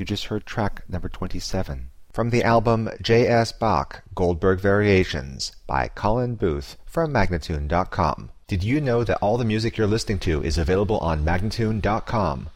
just heard track number 27. From the album J.S. Bach, Goldberg Variations by Colin Booth from Magnatune.com. Did you know that all the music you're listening to is available on Magnatune.com?